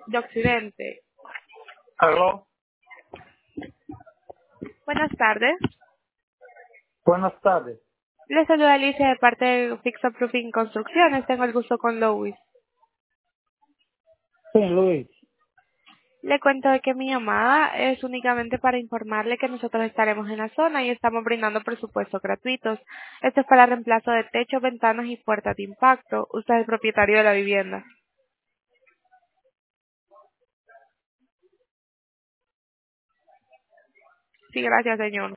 de Occidente. Aló, Buenas tardes. buenas tardes. Les saluda Alicia de parte de Fix Up Roofing Construcciones. Tengo el gusto con Louis. Sí, Luis. Le cuento de que mi llamada es únicamente para informarle que nosotros estaremos en la zona y estamos brindando presupuestos gratuitos. Este es para reemplazo de techos, ventanas y puertas de impacto. Usted es el propietario de la vivienda. Sí, gracias, señor.